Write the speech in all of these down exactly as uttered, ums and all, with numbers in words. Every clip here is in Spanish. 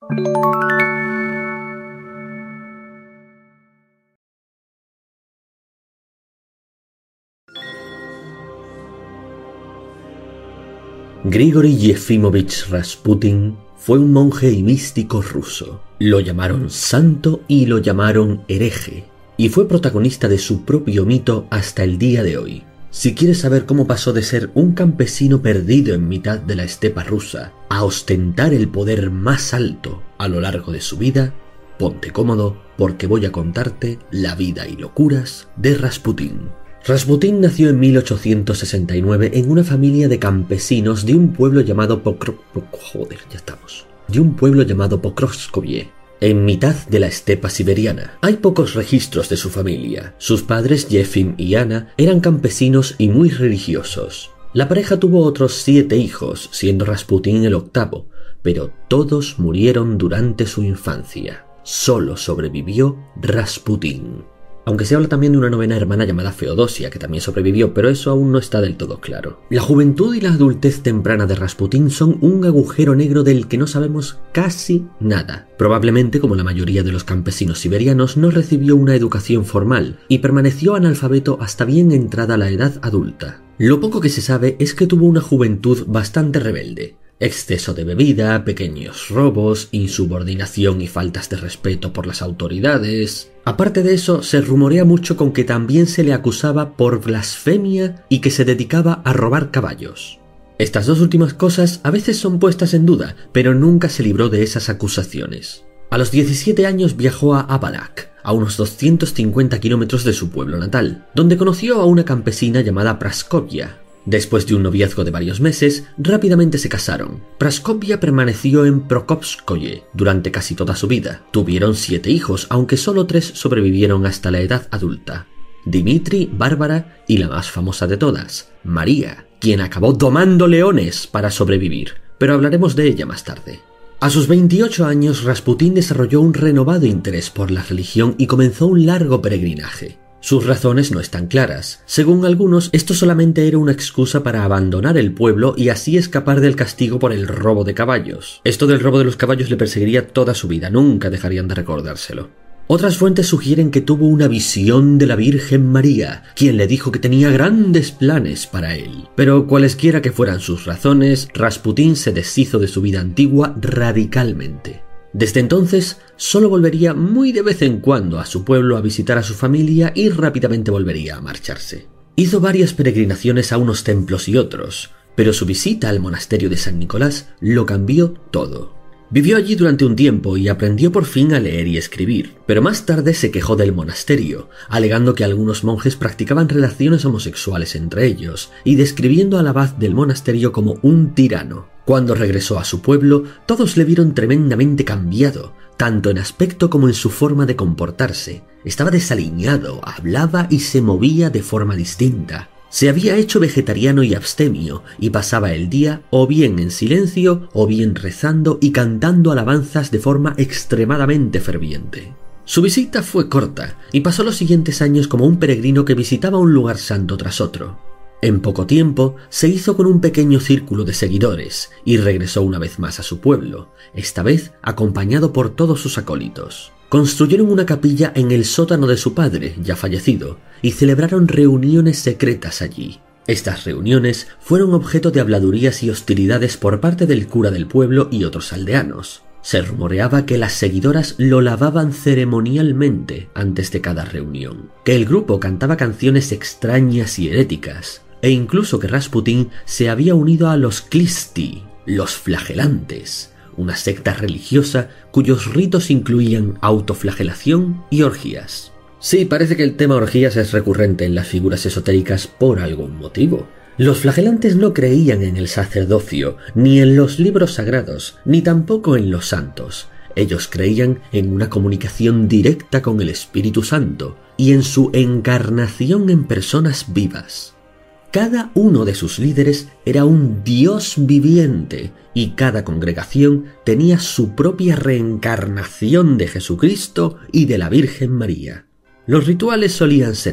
Grigori Yefimovich Rasputin fue un monje y místico ruso. Lo llamaron santo y lo llamaron hereje, y fue protagonista de su propio mito hasta el día de hoy. Si quieres saber cómo pasó de ser un campesino perdido en mitad de la estepa rusa a ostentar el poder más alto a lo largo de su vida, ponte cómodo porque voy a contarte la vida y locuras de Rasputin. Rasputin nació en mil ochocientos sesenta y nueve en una familia de campesinos de un pueblo llamado Pokro... Joder, ya estamos. De un pueblo llamado Pokrovskoye, en mitad de la estepa siberiana. Hay pocos registros de su familia. Sus padres, Yefim y Ana, eran campesinos y muy religiosos. La pareja tuvo otros siete hijos, siendo Rasputin el octavo, pero todos murieron durante su infancia. Solo sobrevivió Rasputin. Aunque se habla también de una novena hermana llamada Feodosia, que también sobrevivió, pero eso aún no está del todo claro. La juventud y la adultez temprana de Rasputin son un agujero negro del que no sabemos casi nada. Probablemente, como la mayoría de los campesinos siberianos, no recibió una educación formal y permaneció analfabeto hasta bien entrada la edad adulta. Lo poco que se sabe es que tuvo una juventud bastante rebelde. Exceso de bebida, pequeños robos, insubordinación y faltas de respeto por las autoridades. Aparte de eso, se rumorea mucho con que también se le acusaba por blasfemia y que se dedicaba a robar caballos. Estas dos últimas cosas a veces son puestas en duda, pero nunca se libró de esas acusaciones. A los diecisiete años viajó a Abalak, a unos doscientos cincuenta kilómetros de su pueblo natal, donde conoció a una campesina llamada Praskovia. Después de un noviazgo de varios meses, rápidamente se casaron. Praskovia permaneció en Prokopskoye durante casi toda su vida. Tuvieron siete hijos, aunque solo tres sobrevivieron hasta la edad adulta. Dimitri, Bárbara y la más famosa de todas, María, quien acabó domando leones para sobrevivir, pero hablaremos de ella más tarde. A sus veintiocho años, Rasputin desarrolló un renovado interés por la religión y comenzó un largo peregrinaje. Sus razones no están claras. Según algunos, esto solamente era una excusa para abandonar el pueblo y así escapar del castigo por el robo de caballos. Esto del robo de los caballos le perseguiría toda su vida, nunca dejarían de recordárselo. Otras fuentes sugieren que tuvo una visión de la Virgen María, quien le dijo que tenía grandes planes para él. Pero cualesquiera que fueran sus razones, Rasputin se deshizo de su vida antigua radicalmente. Desde entonces, solo volvería muy de vez en cuando a su pueblo a visitar a su familia y rápidamente volvería a marcharse. Hizo varias peregrinaciones a unos templos y otros, pero su visita al monasterio de San Nicolás lo cambió todo. Vivió allí durante un tiempo y aprendió por fin a leer y escribir, pero más tarde se quejó del monasterio, alegando que algunos monjes practicaban relaciones homosexuales entre ellos y describiendo al abad del monasterio como un tirano. Cuando regresó a su pueblo, todos le vieron tremendamente cambiado, tanto en aspecto como en su forma de comportarse. Estaba desaliñado, hablaba y se movía de forma distinta. Se había hecho vegetariano y abstemio, y pasaba el día o bien en silencio o bien rezando y cantando alabanzas de forma extremadamente ferviente. Su visita fue corta, y pasó los siguientes años como un peregrino que visitaba un lugar santo tras otro. En poco tiempo se hizo con un pequeño círculo de seguidores y regresó una vez más a su pueblo, esta vez acompañado por todos sus acólitos. Construyeron una capilla en el sótano de su padre, ya fallecido, y celebraron reuniones secretas allí. Estas reuniones fueron objeto de habladurías y hostilidades por parte del cura del pueblo y otros aldeanos. Se rumoreaba que las seguidoras lo lavaban ceremonialmente antes de cada reunión, que el grupo cantaba canciones extrañas y heréticas, e incluso que Rasputin se había unido a los Klisti, los flagelantes, una secta religiosa cuyos ritos incluían autoflagelación y orgías. Sí, parece que el tema orgías es recurrente en las figuras esotéricas por algún motivo. Los flagelantes no creían en el sacerdocio, ni en los libros sagrados, ni tampoco en los santos. Ellos creían en una comunicación directa con el Espíritu Santo y en su encarnación en personas vivas. Cada uno de sus líderes era un dios viviente y cada congregación tenía su propia reencarnación de Jesucristo y de la Virgen María. Los rituales solían ser así.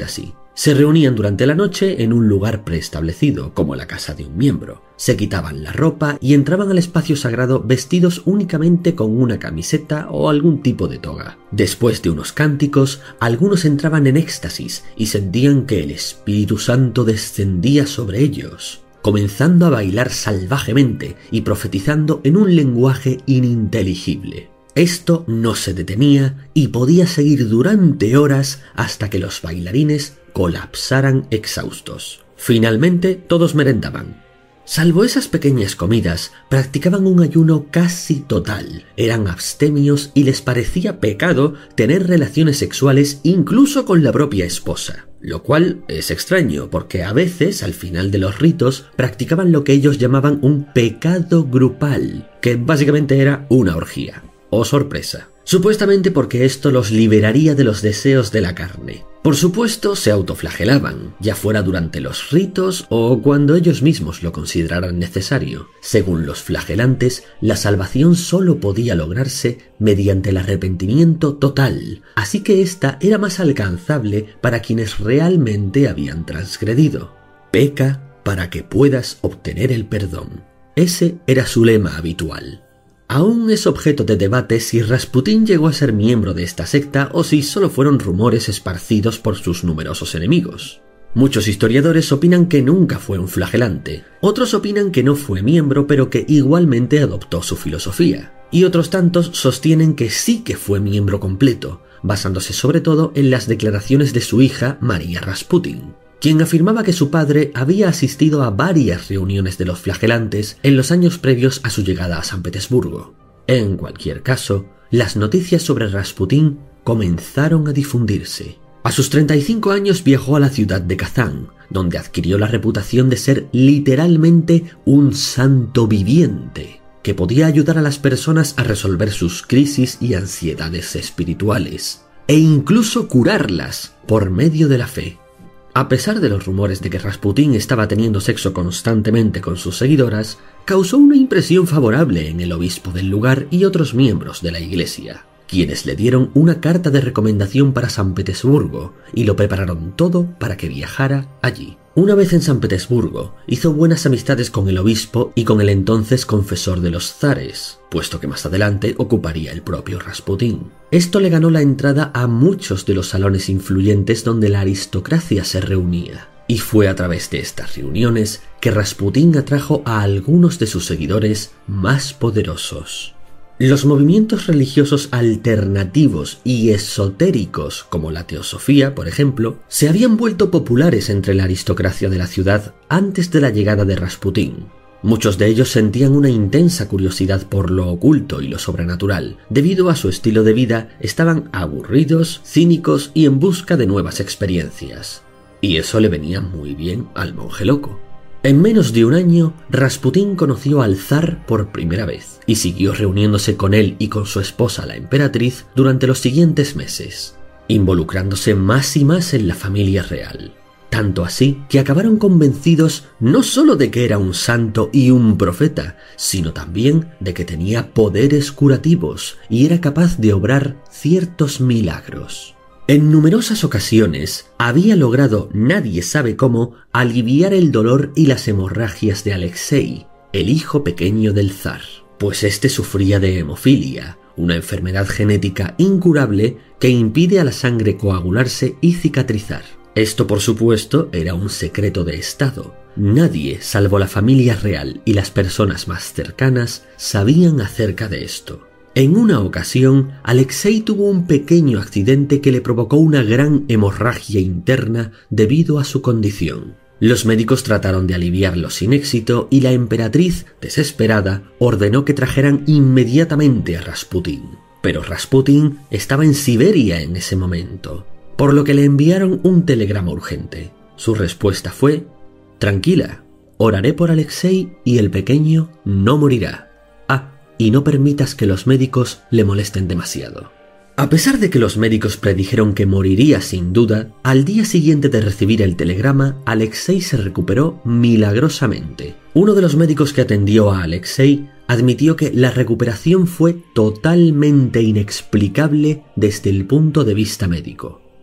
Se reunían durante la noche en un lugar preestablecido, como la casa de un miembro. Se quitaban la ropa y entraban al espacio sagrado vestidos únicamente con una camiseta o algún tipo de toga. Después de unos cánticos, algunos entraban en éxtasis y sentían que el Espíritu Santo descendía sobre ellos, comenzando a bailar salvajemente y profetizando en un lenguaje ininteligible. Esto no se detenía y podía seguir durante horas hasta que los bailarines colapsaran exhaustos. Finalmente todos merendaban. Salvo esas pequeñas comidas, practicaban un ayuno casi total. Eran abstemios y les parecía pecado tener relaciones sexuales incluso con la propia esposa. Lo cual es extraño porque a veces al final de los ritos practicaban lo que ellos llamaban un pecado grupal, que básicamente era una orgía. ¡Oh, sorpresa! Supuestamente porque esto los liberaría de los deseos de la carne. Por supuesto, se autoflagelaban, ya fuera durante los ritos o cuando ellos mismos lo consideraran necesario. Según los flagelantes, la salvación solo podía lograrse mediante el arrepentimiento total, así que esta era más alcanzable para quienes realmente habían transgredido. Peca para que puedas obtener el perdón. Ese era su lema habitual. Aún es objeto de debate si Rasputín llegó a ser miembro de esta secta o si solo fueron rumores esparcidos por sus numerosos enemigos. Muchos historiadores opinan que nunca fue un flagelante, otros opinan que no fue miembro pero que igualmente adoptó su filosofía, y otros tantos sostienen que sí que fue miembro completo, basándose sobre todo en las declaraciones de su hija María Rasputín, quien afirmaba que su padre había asistido a varias reuniones de los flagelantes en los años previos a su llegada a San Petersburgo. En cualquier caso, las noticias sobre Rasputín comenzaron a difundirse. A sus treinta y cinco años viajó a la ciudad de Kazán, donde adquirió la reputación de ser literalmente un santo viviente, que podía ayudar a las personas a resolver sus crisis y ansiedades espirituales, e incluso curarlas por medio de la fe. A pesar de los rumores de que Rasputín estaba teniendo sexo constantemente con sus seguidoras, causó una impresión favorable en el obispo del lugar y otros miembros de la iglesia, quienes le dieron una carta de recomendación para San Petersburgo y lo prepararon todo para que viajara allí. Una vez en San Petersburgo, hizo buenas amistades con el obispo y con el entonces confesor de los zares, puesto que más adelante ocuparía el propio Rasputín. Esto le ganó la entrada a muchos de los salones influyentes donde la aristocracia se reunía, y fue a través de estas reuniones que Rasputín atrajo a algunos de sus seguidores más poderosos. Los movimientos religiosos alternativos y esotéricos, como la teosofía, por ejemplo, se habían vuelto populares entre la aristocracia de la ciudad antes de la llegada de Rasputín. Muchos de ellos sentían una intensa curiosidad por lo oculto y lo sobrenatural. Debido a su estilo de vida, estaban aburridos, cínicos y en busca de nuevas experiencias. Y eso le venía muy bien al monje loco. En menos de un año, Rasputín conoció al zar por primera vez y siguió reuniéndose con él y con su esposa la emperatriz durante los siguientes meses, involucrándose más y más en la familia real. Tanto así que acabaron convencidos no solo de que era un santo y un profeta, sino también de que tenía poderes curativos y era capaz de obrar ciertos milagros. En numerosas ocasiones había logrado, nadie sabe cómo, aliviar el dolor y las hemorragias de Alexei, el hijo pequeño del zar, pues este sufría de hemofilia, una enfermedad genética incurable que impide a la sangre coagularse y cicatrizar. Esto, por supuesto, era un secreto de Estado. Nadie, salvo la familia real y las personas más cercanas, sabían acerca de esto. En una ocasión, Alexei tuvo un pequeño accidente que le provocó una gran hemorragia interna debido a su condición. Los médicos trataron de aliviarlo sin éxito y la emperatriz, desesperada, ordenó que trajeran inmediatamente a Rasputín. Pero Rasputín estaba en Siberia en ese momento, por lo que le enviaron un telegrama urgente. Su respuesta fue: «Tranquila, oraré por Alexei y el pequeño no morirá. Y no permitas que los médicos le molesten demasiado». A pesar de que los médicos predijeron que moriría sin duda, al día siguiente de recibir el telegrama, Alexei se recuperó milagrosamente. Uno de los médicos que atendió a Alexei admitió que la recuperación fue totalmente inexplicable desde el punto de vista médico.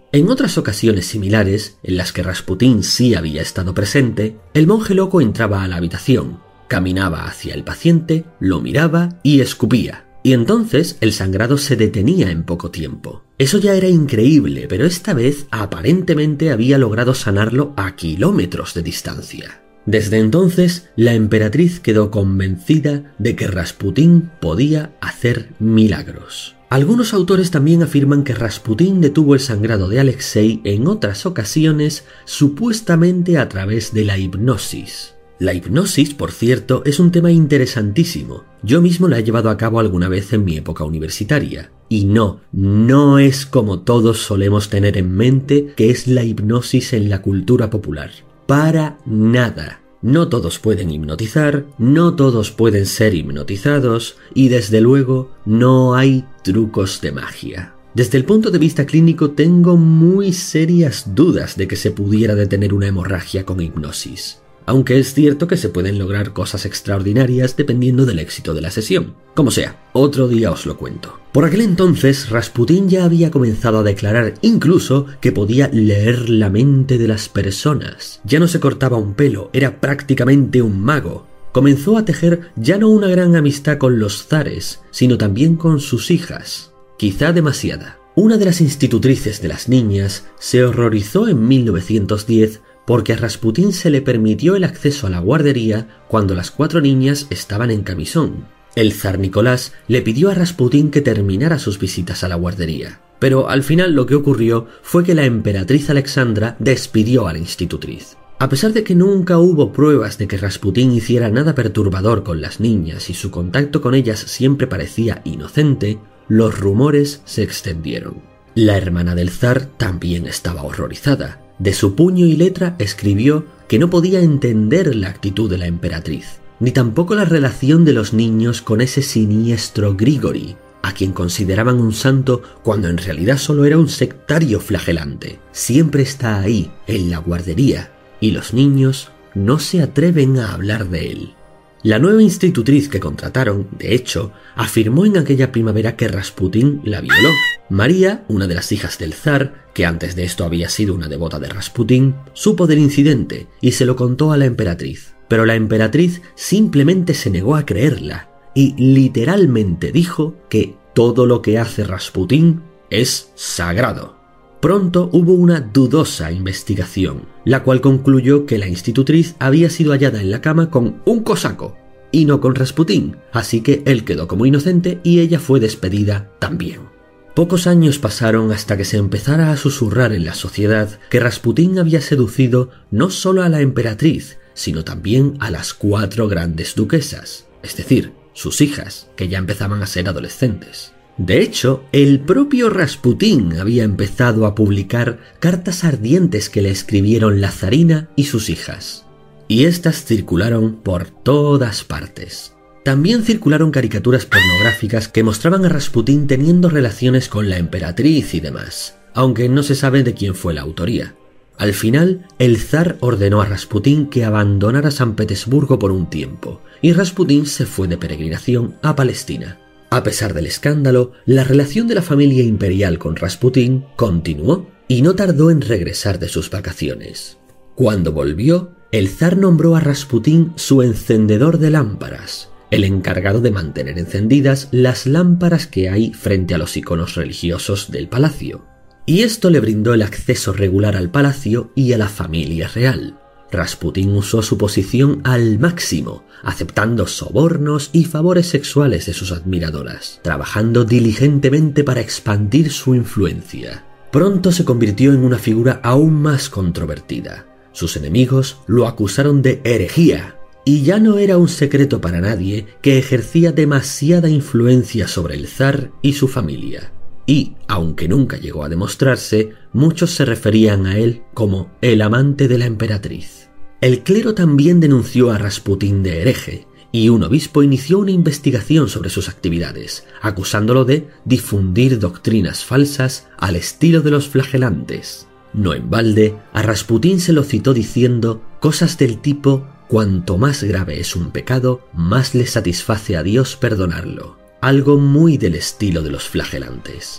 En otras ocasiones similares, en las que Rasputín sí había estado presente, el monje loco entraba a la habitación, caminaba hacia el paciente, lo miraba y escupía. Y entonces el sangrado se detenía en poco tiempo. Eso ya era increíble, pero esta vez aparentemente había logrado sanarlo a kilómetros de distancia. Desde entonces, la emperatriz quedó convencida de que Rasputín podía hacer milagros. Algunos autores también afirman que Rasputín detuvo el sangrado de Alexei en otras ocasiones, supuestamente a través de la hipnosis. La hipnosis, por cierto, es un tema interesantísimo. Yo mismo la he llevado a cabo alguna vez en mi época universitaria. Y no, no es como todos solemos tener en mente que es la hipnosis en la cultura popular. Para nada. No todos pueden hipnotizar, no todos pueden ser hipnotizados y desde luego no hay trucos de magia. Desde el punto de vista clínico tengo muy serias dudas de que se pudiera detener una hemorragia con hipnosis. Aunque es cierto que se pueden lograr cosas extraordinarias dependiendo del éxito de la sesión. Como sea, otro día os lo cuento. Por aquel entonces, Rasputín ya había comenzado a declarar incluso que podía leer la mente de las personas. Ya no se cortaba un pelo, era prácticamente un mago. Comenzó a tejer ya no una gran amistad con los zares, sino también con sus hijas. Quizá demasiada. Una de las institutrices de las niñas se horrorizó en mil novecientos diez porque a Rasputín se le permitió el acceso a la guardería cuando las cuatro niñas estaban en camisón. El zar Nicolás le pidió a Rasputín que terminara sus visitas a la guardería, pero al final lo que ocurrió fue que la emperatriz Alexandra despidió a la institutriz. A pesar de que nunca hubo pruebas de que Rasputín hiciera nada perturbador con las niñas y su contacto con ellas siempre parecía inocente, los rumores se extendieron. La hermana del zar también estaba horrorizada. De su puño y letra escribió que no podía entender la actitud de la emperatriz, ni tampoco la relación de los niños con ese siniestro Grigori, a quien consideraban un santo cuando en realidad solo era un sectario flagelante. Siempre está ahí, en la guardería, y los niños no se atreven a hablar de él. La nueva institutriz que contrataron, de hecho, afirmó en aquella primavera que Rasputín la violó. María, una de las hijas del zar, que antes de esto había sido una devota de Rasputín, supo del incidente y se lo contó a la emperatriz. Pero la emperatriz simplemente se negó a creerla y literalmente dijo que todo lo que hace Rasputín es sagrado. Pronto hubo una dudosa investigación, la cual concluyó que la institutriz había sido hallada en la cama con un cosaco y no con Rasputín, así que él quedó como inocente y ella fue despedida también. Pocos años pasaron hasta que se empezara a susurrar en la sociedad que Rasputín había seducido no solo a la emperatriz, sino también a las cuatro grandes duquesas, es decir, sus hijas, que ya empezaban a ser adolescentes. De hecho, el propio Rasputín había empezado a publicar cartas ardientes que le escribieron la zarina y sus hijas, y estas circularon por todas partes. También circularon caricaturas pornográficas que mostraban a Rasputín teniendo relaciones con la emperatriz y demás, aunque no se sabe de quién fue la autoría. Al final, el zar ordenó a Rasputín que abandonara San Petersburgo por un tiempo, y Rasputín se fue de peregrinación a Palestina. A pesar del escándalo, la relación de la familia imperial con Rasputín continuó y no tardó en regresar de sus vacaciones. Cuando volvió, el zar nombró a Rasputín su encendedor de lámparas, el encargado de mantener encendidas las lámparas que hay frente a los iconos religiosos del palacio. Y esto le brindó el acceso regular al palacio y a la familia real. Rasputín usó su posición al máximo, aceptando sobornos y favores sexuales de sus admiradoras, trabajando diligentemente para expandir su influencia. Pronto se convirtió en una figura aún más controvertida. Sus enemigos lo acusaron de herejía, y ya no era un secreto para nadie que ejercía demasiada influencia sobre el zar y su familia. Y, aunque nunca llegó a demostrarse, muchos se referían a él como el amante de la emperatriz. El clero también denunció a Rasputín de hereje, y un obispo inició una investigación sobre sus actividades, acusándolo de difundir doctrinas falsas al estilo de los flagelantes. No en balde, a Rasputín se lo citó diciendo cosas del tipo: cuanto más grave es un pecado, más le satisface a Dios perdonarlo. Algo muy del estilo de los flagelantes.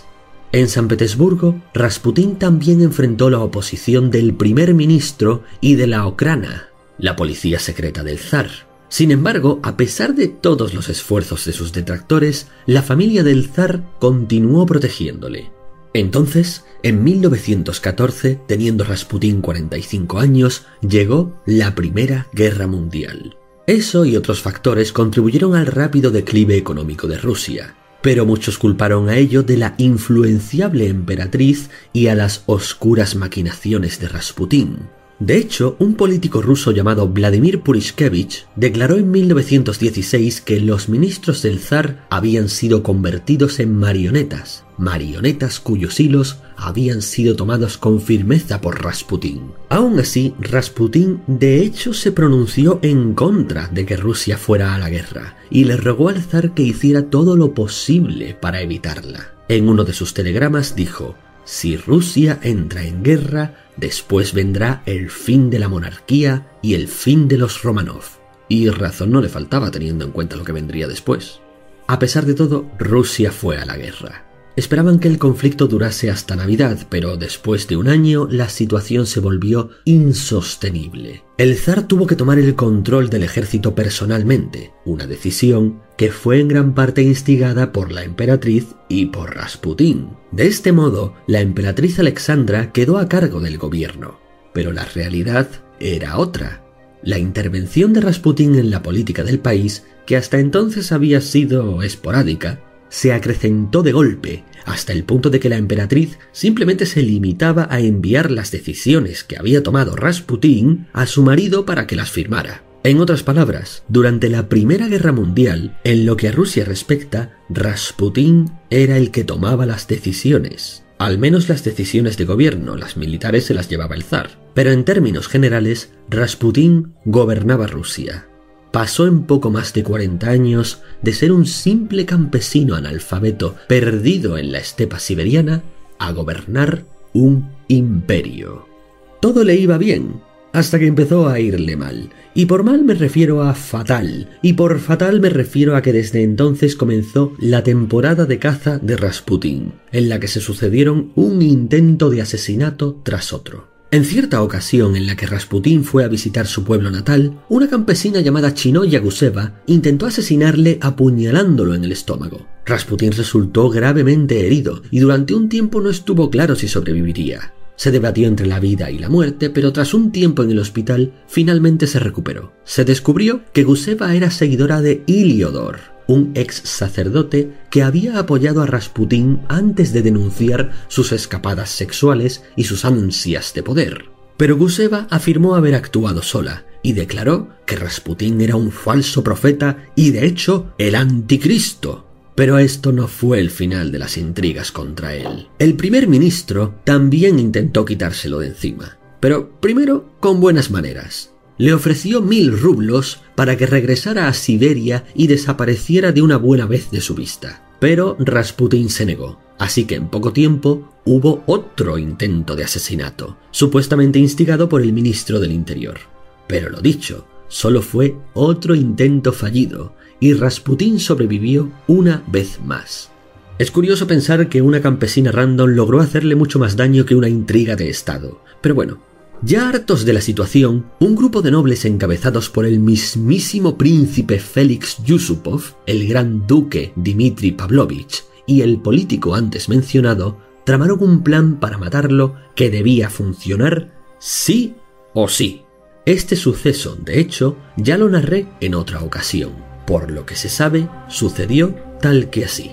En San Petersburgo, Rasputín también enfrentó la oposición del primer ministro y de la Okhrana, la policía secreta del zar. Sin embargo, a pesar de todos los esfuerzos de sus detractores, la familia del zar continuó protegiéndole. Entonces, en mil novecientos catorce, teniendo Rasputín cuarenta y cinco años, llegó la Primera Guerra Mundial. Eso y otros factores contribuyeron al rápido declive económico de Rusia, pero muchos culparon a ello de la influenciable emperatriz y a las oscuras maquinaciones de Rasputín. De hecho, un político ruso llamado Vladimir Purishkevich declaró en mil novecientos dieciséis que los ministros del zar habían sido convertidos en marionetas, marionetas cuyos hilos habían sido tomados con firmeza por Rasputín. Aún así, Rasputín de hecho se pronunció en contra de que Rusia fuera a la guerra y le rogó al zar que hiciera todo lo posible para evitarla. En uno de sus telegramas dijo: «Si Rusia entra en guerra, después vendrá el fin de la monarquía y el fin de los Romanov». Y razón no le faltaba teniendo en cuenta lo que vendría después. A pesar de todo, Rusia fue a la guerra. Esperaban que el conflicto durase hasta Navidad, pero después de un año la situación se volvió insostenible. El zar tuvo que tomar el control del ejército personalmente, una decisión que fue en gran parte instigada por la emperatriz y por Rasputín. De este modo, la emperatriz Alexandra quedó a cargo del gobierno, pero la realidad era otra. La intervención de Rasputín en la política del país, que hasta entonces había sido esporádica, se acrecentó de golpe, hasta el punto de que la emperatriz simplemente se limitaba a enviar las decisiones que había tomado Rasputín a su marido para que las firmara. En otras palabras, durante la Primera Guerra Mundial, en lo que a Rusia respecta, Rasputín era el que tomaba las decisiones. Al menos las decisiones de gobierno, las militares se las llevaba el zar. Pero en términos generales, Rasputín gobernaba Rusia. Pasó en poco más de cuarenta años de ser un simple campesino analfabeto perdido en la estepa siberiana a gobernar un imperio. Todo le iba bien, hasta que empezó a irle mal. Y por mal me refiero a fatal, y por fatal me refiero a que desde entonces comenzó la temporada de caza de Rasputín, en la que se sucedieron un intento de asesinato tras otro. En cierta ocasión en la que Rasputín fue a visitar su pueblo natal, una campesina llamada Chinoya Guseva intentó asesinarle apuñalándolo en el estómago. Rasputín resultó gravemente herido y durante un tiempo no estuvo claro si sobreviviría. Se debatió entre la vida y la muerte, pero tras un tiempo en el hospital, finalmente se recuperó. Se descubrió que Guseva era seguidora de Iliodor, un ex sacerdote que había apoyado a Rasputín antes de denunciar sus escapadas sexuales y sus ansias de poder. Pero Guseva afirmó haber actuado sola y declaró que Rasputín era un falso profeta y de hecho el anticristo. Pero esto no fue el final de las intrigas contra él. El primer ministro también intentó quitárselo de encima, pero primero con buenas maneras. Le ofreció mil rublos para que regresara a Siberia y desapareciera de una buena vez de su vista. Pero Rasputín se negó, así que en poco tiempo hubo otro intento de asesinato, supuestamente instigado por el ministro del Interior. Pero lo dicho, solo fue otro intento fallido, y Rasputín sobrevivió una vez más. Es curioso pensar que una campesina random logró hacerle mucho más daño que una intriga de Estado, pero bueno. Ya hartos de la situación, un grupo de nobles encabezados por el mismísimo príncipe Félix Yusupov, el gran duque Dmitri Pavlovich y el político antes mencionado, tramaron un plan para matarlo que debía funcionar sí o sí. Este suceso, de hecho, ya lo narré en otra ocasión. Por lo que se sabe, sucedió tal que así.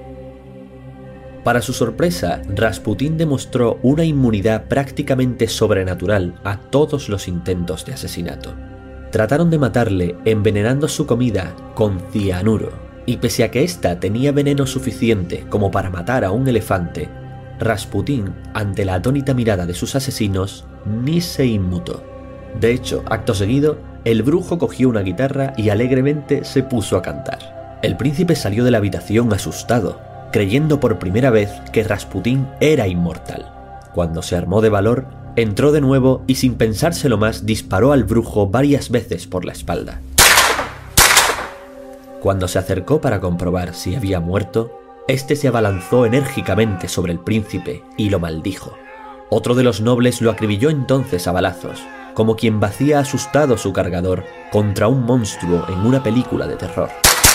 Para su sorpresa, Rasputín demostró una inmunidad prácticamente sobrenatural a todos los intentos de asesinato. Trataron de matarle envenenando su comida con cianuro, y pese a que ésta tenía veneno suficiente como para matar a un elefante, Rasputín, ante la atónita mirada de sus asesinos, ni se inmutó. De hecho, acto seguido, el brujo cogió una guitarra y alegremente se puso a cantar. El príncipe salió de la habitación asustado, creyendo por primera vez que Rasputín era inmortal. Cuando se armó de valor, entró de nuevo y sin pensárselo más disparó al brujo varias veces por la espalda. Cuando se acercó para comprobar si había muerto, Este se abalanzó enérgicamente sobre el príncipe y lo maldijo. Otro de los nobles lo acribilló entonces a balazos, como quien vacía asustado su cargador contra un monstruo en una película de terror.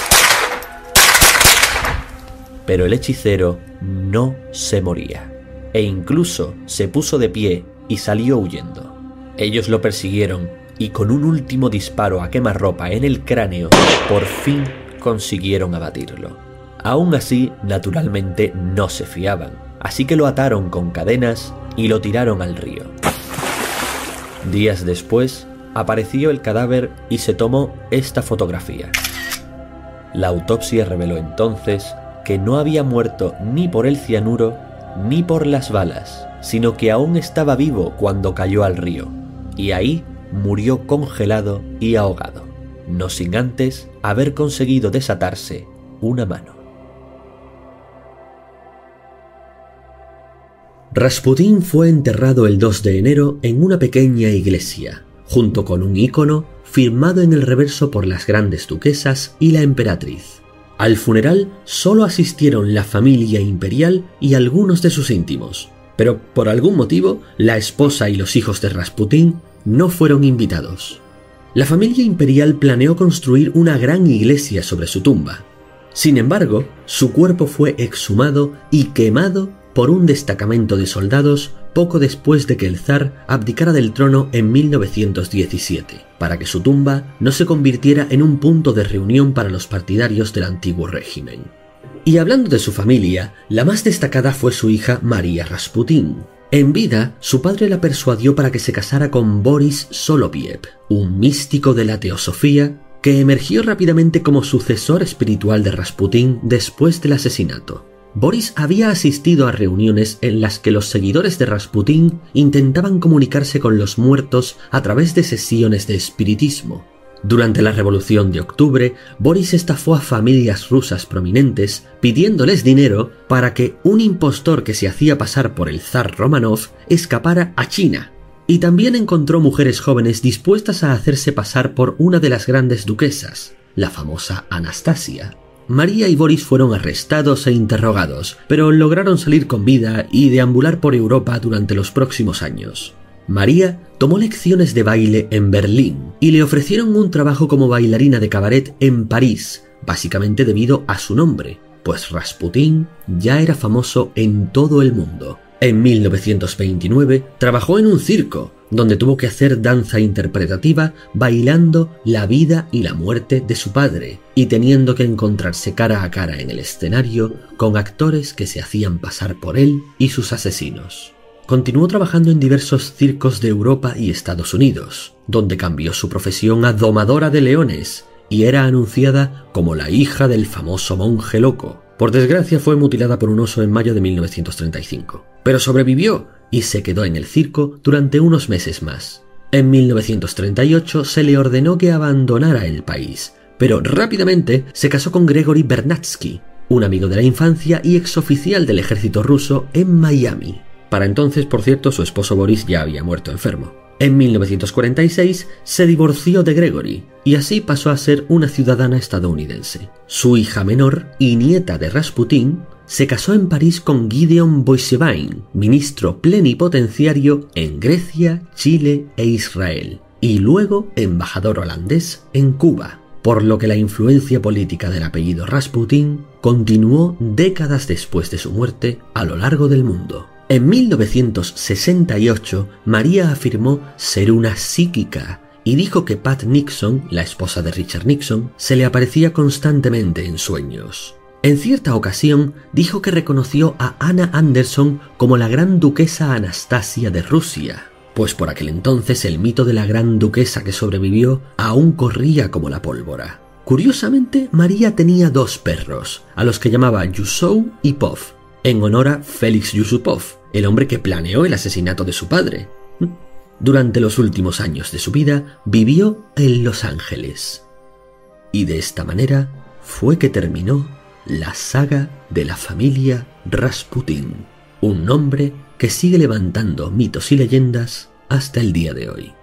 Pero el hechicero no se moría, e incluso se puso de pie y salió huyendo. Ellos lo persiguieron y con un último disparo a quemarropa en el cráneo, por fin consiguieron abatirlo. Aún así, naturalmente no se fiaban, así que lo ataron con cadenas y lo tiraron al río. Días después, apareció el cadáver y se tomó esta fotografía. La autopsia reveló entonces que no había muerto ni por el cianuro ni por las balas, sino que aún estaba vivo cuando cayó al río, y ahí murió congelado y ahogado, no sin antes haber conseguido desatarse una mano. Rasputín fue enterrado el dos de enero en una pequeña iglesia, junto con un ícono firmado en el reverso por las grandes duquesas y la emperatriz. Al funeral solo asistieron la familia imperial y algunos de sus íntimos, pero por algún motivo la esposa y los hijos de Rasputín no fueron invitados. La familia imperial planeó construir una gran iglesia sobre su tumba. Sin embargo, su cuerpo fue exhumado y quemado por un destacamento de soldados poco después de que el zar abdicara del trono en mil novecientos diecisiete, para que su tumba no se convirtiera en un punto de reunión para los partidarios del antiguo régimen. Y hablando de su familia, la más destacada fue su hija María Rasputín. En vida, su padre la persuadió para que se casara con Boris Soloviev, un místico de la teosofía que emergió rápidamente como sucesor espiritual de Rasputín después del asesinato. Boris había asistido a reuniones en las que los seguidores de Rasputín intentaban comunicarse con los muertos a través de sesiones de espiritismo. Durante la Revolución de Octubre, Boris estafó a familias rusas prominentes pidiéndoles dinero para que un impostor que se hacía pasar por el zar Romanov escapara a China. Y también encontró mujeres jóvenes dispuestas a hacerse pasar por una de las grandes duquesas, la famosa Anastasia. María y Boris fueron arrestados e interrogados, pero lograron salir con vida y deambular por Europa durante los próximos años. María tomó lecciones de baile en Berlín y le ofrecieron un trabajo como bailarina de cabaret en París, básicamente debido a su nombre, pues Rasputín ya era famoso en todo el mundo. En mil novecientos veintinueve trabajó en un circo, donde tuvo que hacer danza interpretativa bailando la vida y la muerte de su padre y teniendo que encontrarse cara a cara en el escenario con actores que se hacían pasar por él y sus asesinos. Continuó trabajando en diversos circos de Europa y Estados Unidos, donde cambió su profesión a domadora de leones y era anunciada como la hija del famoso monje loco. Por desgracia fue mutilada por un oso en mayo de mil novecientos treinta y cinco, pero sobrevivió y se quedó en el circo durante unos meses más. En mil novecientos treinta y ocho se le ordenó que abandonara el país, pero rápidamente se casó con Gregory Bernatsky, un amigo de la infancia y exoficial del ejército ruso en Miami. Para entonces, por cierto, su esposo Boris ya había muerto enfermo. En mil novecientos cuarenta y seis se divorció de Gregory y así pasó a ser una ciudadana estadounidense. Su hija menor y nieta de Rasputín se casó en París con Gideon Boissevain, ministro plenipotenciario en Grecia, Chile e Israel, y luego embajador holandés en Cuba, por lo que la influencia política del apellido Rasputín continuó décadas después de su muerte a lo largo del mundo. En mil novecientos sesenta y ocho, María afirmó ser una psíquica y dijo que Pat Nixon, la esposa de Richard Nixon, se le aparecía constantemente en sueños. En cierta ocasión, dijo que reconoció a Anna Anderson como la gran duquesa Anastasia de Rusia, pues por aquel entonces el mito de la gran duquesa que sobrevivió aún corría como la pólvora. Curiosamente, María tenía dos perros, a los que llamaba Yusou y Pov, en honor a Félix Yusupov, el hombre que planeó el asesinato de su padre. Durante los últimos años de su vida vivió en Los Ángeles. Y de esta manera fue que terminó la saga de la familia Rasputín, un nombre que sigue levantando mitos y leyendas hasta el día de hoy.